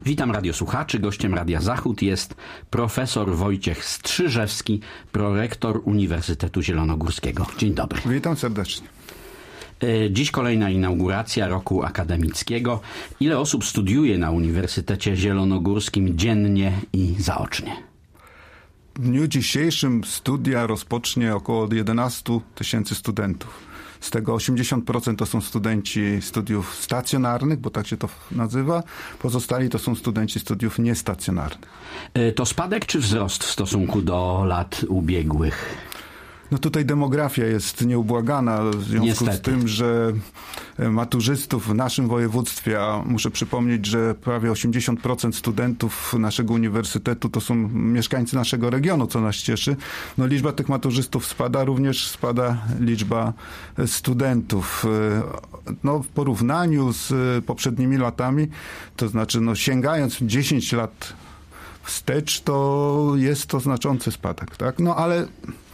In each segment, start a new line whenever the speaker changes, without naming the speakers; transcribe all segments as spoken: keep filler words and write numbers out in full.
Witam radiosłuchaczy. Gościem Radia Zachód jest profesor Wojciech Strzyżewski, prorektor Uniwersytetu Zielonogórskiego. Dzień dobry.
Witam serdecznie.
Dziś kolejna inauguracja roku akademickiego. Ile osób studiuje na Uniwersytecie Zielonogórskim dziennie i zaocznie?
W dniu dzisiejszym studia rozpocznie około jedenaście tysięcy studentów. Z tego osiemdziesiąt procent to są studenci studiów stacjonarnych, bo tak się to nazywa. Pozostali to są studenci studiów niestacjonarnych.
To spadek czy wzrost w stosunku do lat ubiegłych?
No tutaj demografia jest nieubłagana w związku
Niestety.
z tym, że maturzystów w naszym województwie, a muszę przypomnieć, że prawie osiemdziesiąt procent studentów naszego uniwersytetu to są mieszkańcy naszego regionu, co nas cieszy. No liczba tych maturzystów spada, również spada liczba studentów. No w porównaniu z poprzednimi latami, to znaczy no sięgając dziesięć lat wstecz, to jest to znaczący spadek, tak? No ale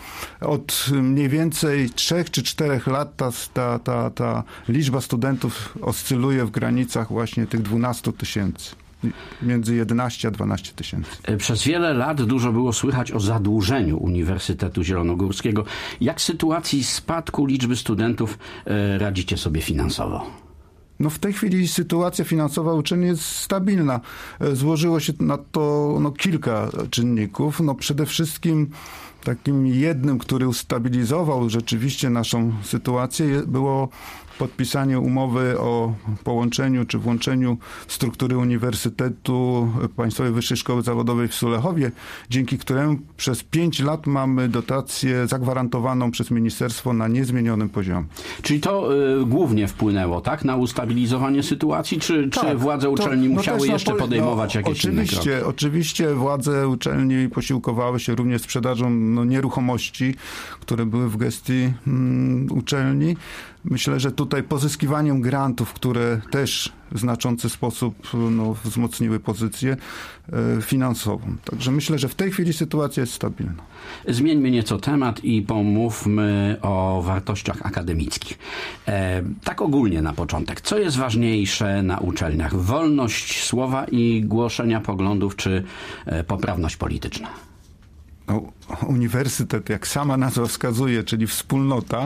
od mniej więcej trzech czy czterech lat ta, ta, ta, ta liczba studentów oscyluje w granicach właśnie tych dwunastu tysięcy. Między jedenaście a dwanaście tysięcy.
Przez wiele lat dużo było słychać o zadłużeniu Uniwersytetu Zielonogórskiego. Jak w sytuacji spadku liczby studentów radzicie sobie finansowo?
No w tej chwili sytuacja finansowa uczelni jest stabilna. Złożyło się na to no, kilka czynników. No przede wszystkim takim jednym, który ustabilizował rzeczywiście naszą sytuację, było podpisanie umowy o połączeniu czy włączeniu struktury Uniwersytetu Państwowej Wyższej Szkoły Zawodowej w Sulechowie, dzięki któremu przez pięć lat mamy dotację zagwarantowaną przez ministerstwo na niezmienionym poziomie.
Czyli to y, głównie wpłynęło, tak, na ustabilizowanie sytuacji, czy,
tak,
czy władze uczelni
to, no
musiały jeszcze
pole...
podejmować
no,
jakieś
oczywiście,
inne kroki?
Oczywiście władze uczelni posiłkowały się również sprzedażą no, nieruchomości, które były w gestii mm, uczelni. Myślę, że tutaj pozyskiwaniem grantów, które też w znaczący sposób no, wzmocniły pozycję e, finansową. Także myślę, że w tej chwili sytuacja jest stabilna.
Zmieńmy nieco temat i pomówmy o wartościach akademickich. E, tak ogólnie na początek. Co jest ważniejsze na uczelniach? Wolność słowa i głoszenia poglądów, czy e, poprawność polityczna?
No, uniwersytet, jak sama nazwa wskazuje, czyli wspólnota,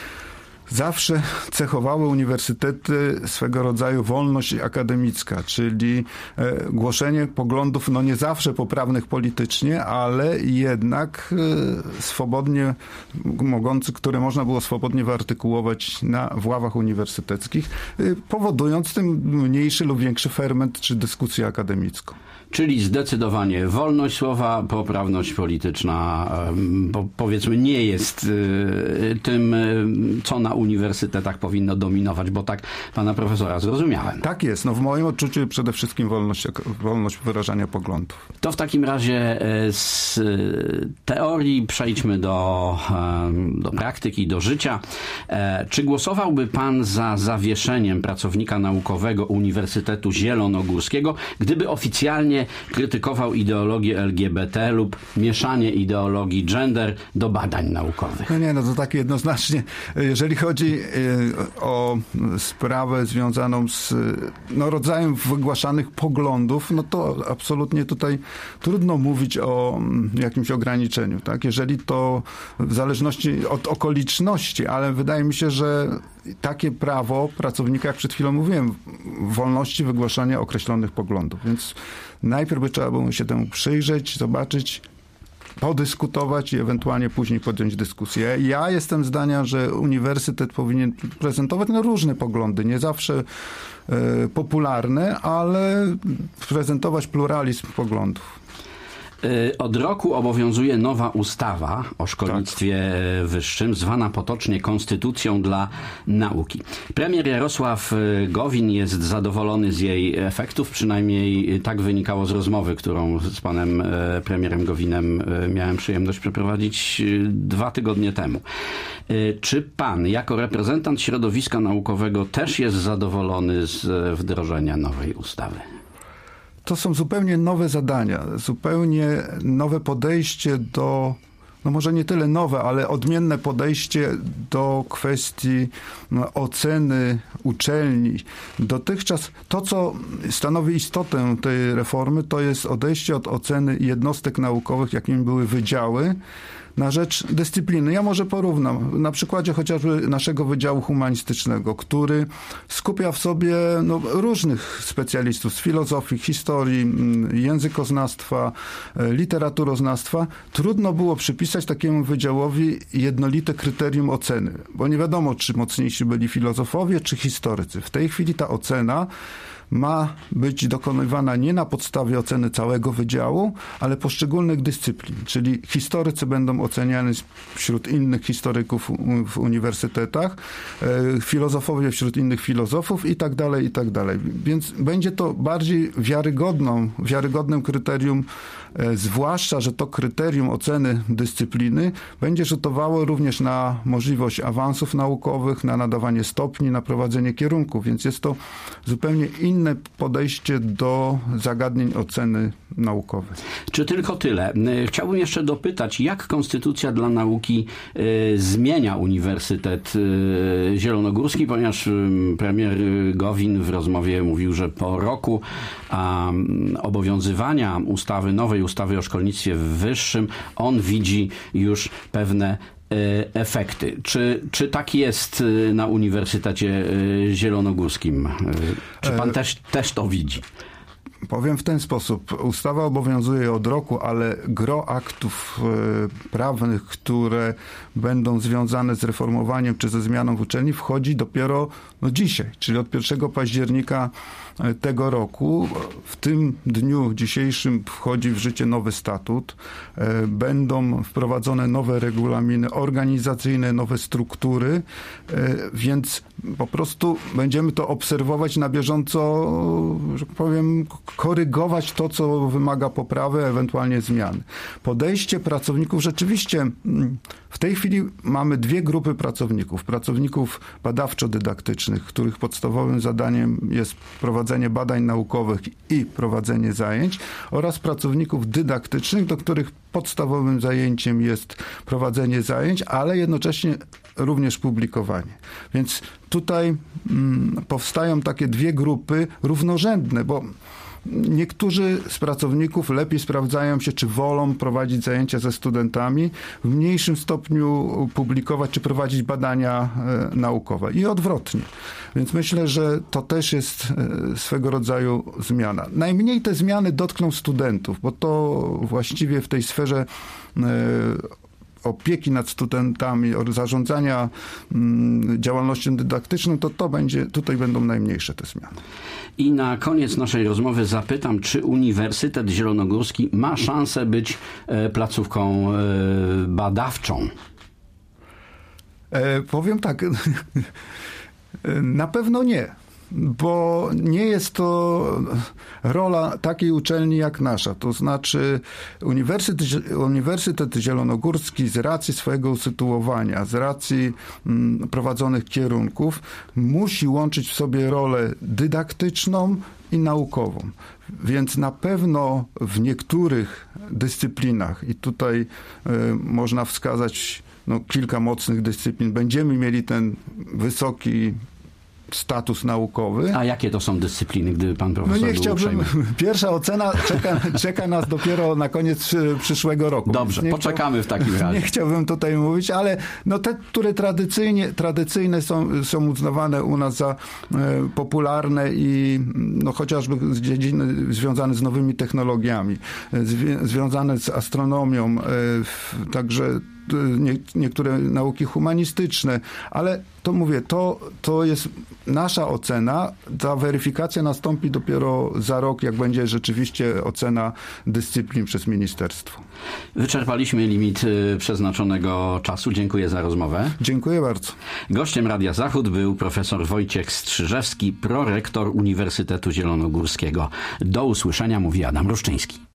zawsze cechowały uniwersytety swego rodzaju wolność akademicka, czyli e, głoszenie poglądów, no nie zawsze poprawnych politycznie, ale jednak e, swobodnie mogących, które można było swobodnie wyartykułować na w ławach uniwersyteckich, e, powodując tym mniejszy lub większy ferment czy dyskusję akademicką.
Czyli zdecydowanie wolność słowa, poprawność polityczna, po, powiedzmy, nie jest y, tym, y, co na uniwersytetach powinno dominować, bo tak pana profesora zrozumiałem.
Tak jest. No w moim odczuciu przede wszystkim wolność, wolność wyrażania poglądów.
To w takim razie z teorii przejdźmy do, do praktyki, do życia. Czy głosowałby pan za zawieszeniem pracownika naukowego Uniwersytetu Zielonogórskiego, gdyby oficjalnie krytykował ideologię L G B T lub mieszanie ideologii gender do badań naukowych?
No nie, no to tak jednoznacznie. Jeżeli chodzi o sprawę związaną z no, rodzajem wygłaszanych poglądów, no to absolutnie tutaj trudno mówić o jakimś ograniczeniu, tak? Jeżeli to w zależności od okoliczności, ale wydaje mi się, że takie prawo pracownika, jak przed chwilą mówiłem, wolności wygłaszania określonych poglądów. Więc najpierw by trzeba było się temu przyjrzeć, zobaczyć, podyskutować i ewentualnie później podjąć dyskusję. Ja jestem zdania, że uniwersytet powinien prezentować no, różne poglądy, nie zawsze e, popularne, ale prezentować pluralizm poglądów.
Od roku obowiązuje nowa ustawa o szkolnictwie tak. wyższym, zwana potocznie Konstytucją dla nauki. Premier Jarosław Gowin jest zadowolony z jej efektów, przynajmniej tak wynikało z rozmowy, którą z panem premierem Gowinem miałem przyjemność przeprowadzić dwa tygodnie temu. Czy pan, jako reprezentant środowiska naukowego, też jest zadowolony z wdrożenia nowej ustawy?
To są zupełnie nowe zadania, zupełnie nowe podejście do no może nie tyle nowe, ale odmienne podejście do kwestii no, oceny uczelni. Dotychczas to, co stanowi istotę tej reformy, to jest odejście od oceny jednostek naukowych, jakimi były wydziały, na rzecz dyscypliny. Ja może porównam. Na przykładzie chociażby naszego Wydziału Humanistycznego, który skupia w sobie no, różnych specjalistów z filozofii, historii, językoznawstwa, literaturoznawstwa. Trudno było przypisać takiemu wydziałowi jednolite kryterium oceny, bo nie wiadomo, czy mocniejsi byli filozofowie, czy historycy. W tej chwili ta ocena ma być dokonywana nie na podstawie oceny całego wydziału, ale poszczególnych dyscyplin, czyli historycy będą oceniani wśród innych historyków w uniwersytetach, filozofowie wśród innych filozofów i tak dalej, i tak dalej. Więc będzie to bardziej wiarygodną, wiarygodnym kryterium, zwłaszcza, że to kryterium oceny dyscypliny będzie rzutowało również na możliwość awansów naukowych, na nadawanie stopni, na prowadzenie kierunków, więc jest to zupełnie inne podejście do zagadnień oceny naukowej.
Czy tylko tyle? Chciałbym jeszcze dopytać, jak Konstytucja dla Nauki y, zmienia Uniwersytet y, Zielonogórski, ponieważ y, premier Gowin w rozmowie mówił, że po roku a, obowiązywania ustawy, nowej ustawy o szkolnictwie wyższym, on widzi już pewne efekty. Czy, czy tak jest na Uniwersytecie Zielonogórskim? Czy pan też, też to widzi?
Powiem w ten sposób. Ustawa obowiązuje od roku, ale gro aktów prawnych, które będą związane z reformowaniem czy ze zmianą w uczelni, wchodzi dopiero no dzisiaj, czyli od pierwszego października tego roku. W tym dniu dzisiejszym wchodzi w życie nowy statut. Będą wprowadzone nowe regulaminy organizacyjne, nowe struktury, więc po prostu będziemy to obserwować na bieżąco, że powiem, korygować to, co wymaga poprawy, ewentualnie zmiany. Podejście pracowników rzeczywiście w tej chwili mamy dwie grupy pracowników. Pracowników badawczo-dydaktycznych, których podstawowym zadaniem jest prowadzenie badań naukowych i prowadzenie zajęć, oraz pracowników dydaktycznych, do których podstawowym zajęciem jest prowadzenie zajęć, ale jednocześnie również publikowanie. Więc tutaj mm, powstają takie dwie grupy równorzędne, bo niektórzy z pracowników lepiej sprawdzają się, czy wolą prowadzić zajęcia ze studentami, w mniejszym stopniu publikować, czy prowadzić badania e, naukowe. I odwrotnie. Więc myślę, że to też jest e, swego rodzaju zmiana. Najmniej te zmiany dotkną studentów, bo to właściwie w tej sferze e, opieki nad studentami, zarządzania mm, działalnością dydaktyczną, to to będzie, tutaj będą najmniejsze te zmiany.
I na koniec naszej rozmowy zapytam, czy Uniwersytet Zielonogórski ma szansę być e, placówką e, badawczą?
E, powiem tak, na pewno nie. Bo nie jest to rola takiej uczelni jak nasza. To znaczy Uniwersytet, Uniwersytet Zielonogórski z racji swojego usytuowania, z racji mm, prowadzonych kierunków musi łączyć w sobie rolę dydaktyczną i naukową. Więc na pewno w niektórych dyscyplinach, i tutaj y, można wskazać no, kilka mocnych dyscyplin, będziemy mieli ten wysoki status naukowy.
A jakie to są dyscypliny, gdyby pan profesor
No nie chciałbym.
uprzejmy?
Pierwsza ocena czeka, czeka nas dopiero na koniec przyszłego roku.
Dobrze,
nie
poczekamy w takim razie.
Nie chciałbym tutaj mówić, ale no te, które tradycyjnie, tradycyjne są, są uznawane u nas za e, popularne i no, chociażby z dziedziny związane z nowymi technologiami, zwie, związane z astronomią, e, w, także Nie, niektóre nauki humanistyczne, ale to mówię, to, to jest nasza ocena. Ta weryfikacja nastąpi dopiero za rok, jak będzie rzeczywiście ocena dyscyplin przez ministerstwo.
Wyczerpaliśmy limit przeznaczonego czasu. Dziękuję za rozmowę.
Dziękuję bardzo.
Gościem Radia Zachód był profesor Wojciech Strzyżewski, prorektor Uniwersytetu Zielonogórskiego. Do usłyszenia, mówi Adam Ruszczyński.